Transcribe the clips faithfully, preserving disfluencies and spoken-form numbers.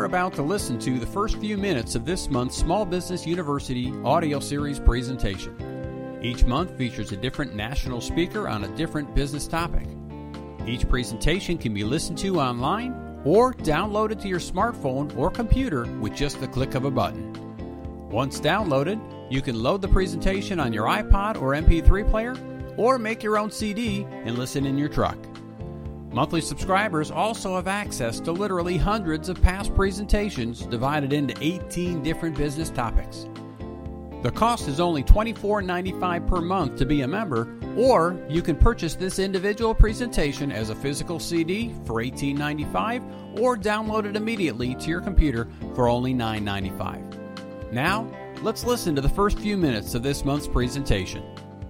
are about to listen to the first few minutes of this month's Small Business University audio series presentation. Each month features a different national speaker on a different business topic. Each presentation can be listened to online or downloaded to your smartphone or computer with just the click of a button. Once downloaded, you can load the presentation on your iPod or M P three player, or make your own C D and listen in your truck. Monthly subscribers also have access to literally hundreds of past presentations divided into eighteen different business topics. The cost is only twenty-four ninety-five per month to be a member, or you can purchase this individual presentation as a physical C D for eighteen ninety-five or download it immediately to your computer for only nine ninety-five. Now, let's listen to the first few minutes of this month's presentation.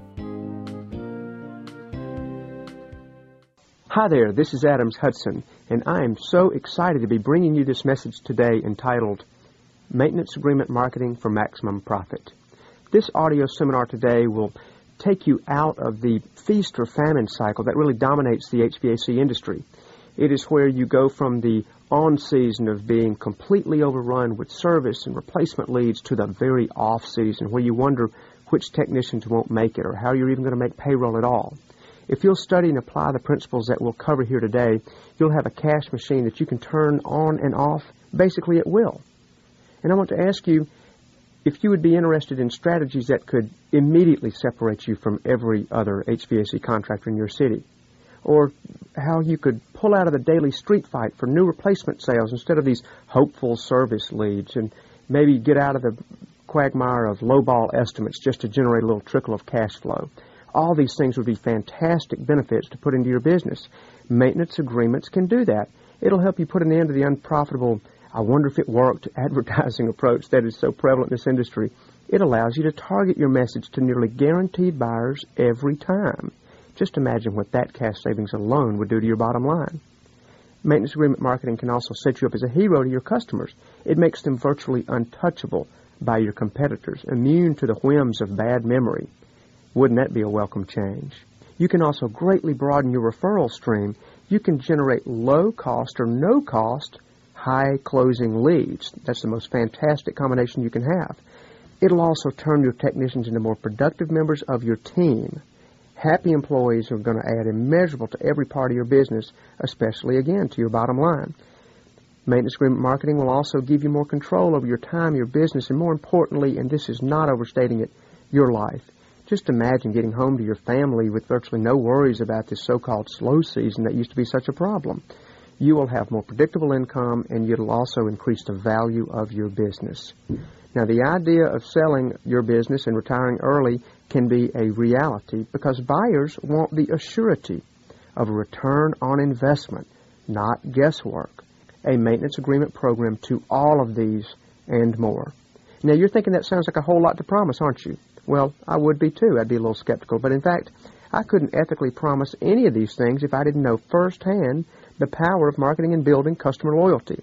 Hi there, this is Adams Hudson, and I am so excited to be bringing you this message today entitled Maintenance Agreement Marketing for Maximum Profit. This audio seminar today will take you out of the feast or famine cycle that really dominates the H V A C industry. It is where you go from the on-season of being completely overrun with service and replacement leads to the very off-season where you wonder which technicians won't make it or how you're even going to make payroll at all. If you'll study and apply the principles that we'll cover here today, you'll have a cash machine that you can turn on and off basically at will. And I want to ask you if you would be interested in strategies that could immediately separate you from every other H V A C contractor in your city, or how you could pull out of the daily street fight for new replacement sales instead of these hopeful service leads, and maybe get out of the quagmire of lowball estimates just to generate a little trickle of cash flow. All these things would be fantastic benefits to put into your business. Maintenance agreements can do that. It'll help you put an end to the unprofitable, I wonder if it worked, advertising approach that is so prevalent in this industry. It allows you to target your message to nearly guaranteed buyers every time. Just imagine what that cash savings alone would do to your bottom line. Maintenance agreement marketing can also set you up as a hero to your customers. It makes them virtually untouchable by your competitors, immune to the whims of bad memory. Wouldn't that be a welcome change? You can also greatly broaden your referral stream. You can generate low-cost or no-cost high-closing leads. That's the most fantastic combination you can have. It'll also turn your technicians into more productive members of your team. Happy employees are going to add immeasurable to every part of your business, especially, again, to your bottom line. Maintenance agreement marketing will also give you more control over your time, your business, and more importantly, and this is not overstating it, your life. Just imagine getting home to your family with virtually no worries about this so-called slow season that used to be such a problem. You will have more predictable income, and it'll also increase the value of your business. Now, the idea of selling your business and retiring early can be a reality because buyers want the assurity of a return on investment, not guesswork. A maintenance agreement program to all of these and more. Now, you're thinking that sounds like a whole lot to promise, aren't you? Well, I would be too. I'd be a little skeptical. But in fact, I couldn't ethically promise any of these things if I didn't know firsthand the power of marketing and building customer loyalty.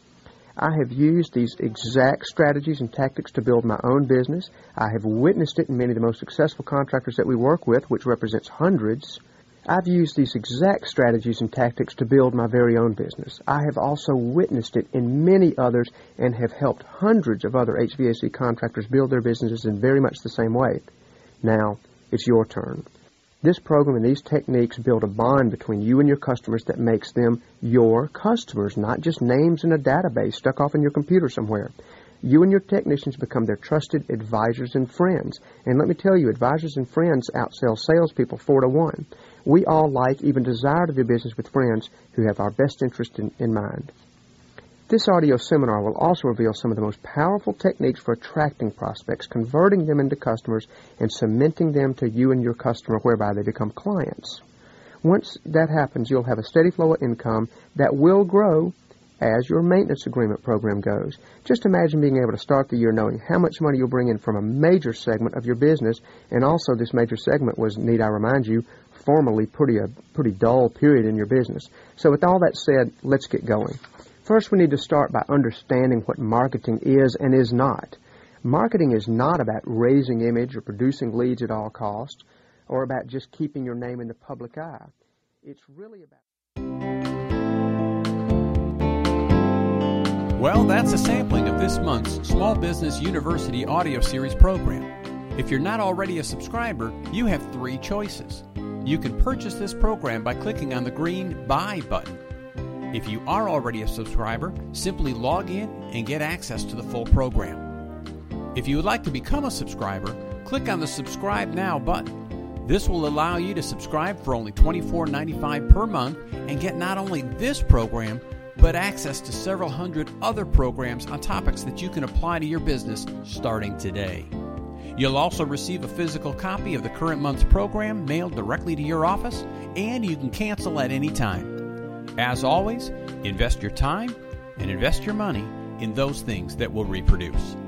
I have used these exact strategies and tactics to build my own business. I have witnessed it in many of the most successful contractors that we work with, which represents hundreds. I've used these exact strategies and tactics to build my very own business. I have also witnessed it in many others and have helped hundreds of other H V A C contractors build their businesses in very much the same way. Now, it's your turn. This program and these techniques build a bond between you and your customers that makes them your customers, not just names in a database stuck off in your computer somewhere. You and your technicians become their trusted advisors and friends. And let me tell you, advisors and friends outsell salespeople four to one. We all like, even desire to do business with friends who have our best interest in, in mind. This audio seminar will also reveal some of the most powerful techniques for attracting prospects, converting them into customers, and cementing them to you and your customer, whereby they become clients. Once that happens, you'll have a steady flow of income that will grow as your maintenance agreement program goes. Just imagine being able to start the year knowing how much money you'll bring in from a major segment of your business, and also this major segment was, need I remind you, formerly pretty a pretty dull period in your business. So with all that said, let's get going. First, we need to start by understanding what marketing is and is not. Marketing is not about raising image or producing leads at all costs, or about just keeping your name in the public eye. It's really about... Well, that's a sampling of this month's Small Business University audio series program. If you're not already a subscriber, you have three choices. You can purchase this program by clicking on the green Buy button. If you are already a subscriber, simply log in and get access to the full program. If you would like to become a subscriber, click on the Subscribe Now button. This will allow you to subscribe for only twenty-four dollars and ninety-five cents per month and get not only this program, but access to several hundred other programs on topics that you can apply to your business starting today. You'll also receive a physical copy of the current month's program mailed directly to your office, and you can cancel at any time. As always, invest your time and invest your money in those things that will reproduce.